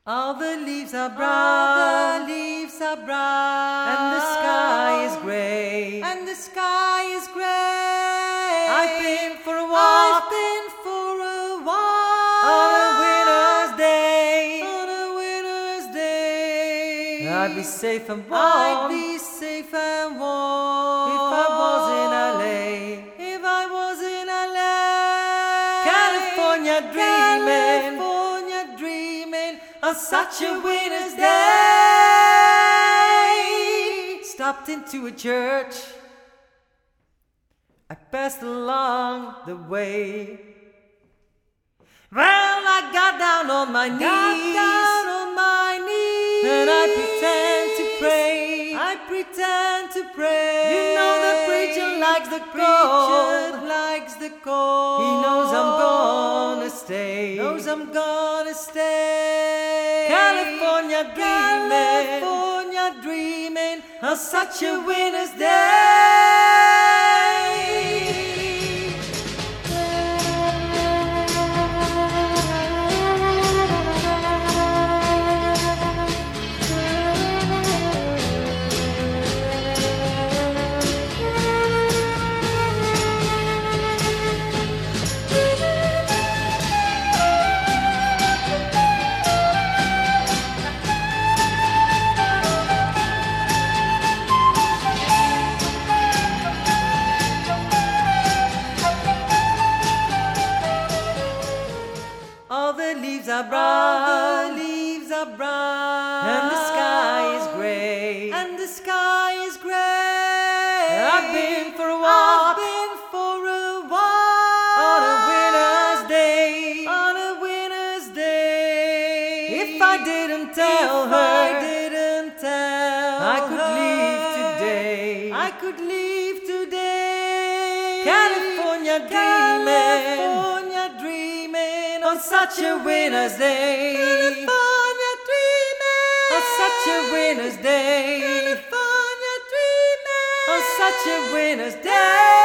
All the leaves are brown, and the sky is grey, I've been for a walk, on a winter's day, I'd be safe and warm, if I was in LA, California dreaming on such a winter's day. Stopped into a church, I passed along the way. Well, I got down on my knees, and I pretend to pray. You know the preacher likes the cold. He knows I'm gonna stay. California dreaming on such a winter's day. All the leaves are brown, and the sky is grey, I've been for a walk, on a winter's day, If I didn't tell her, I could leave today. California dreaming on such a winter's day. On such a winter's day. On such a winter's day.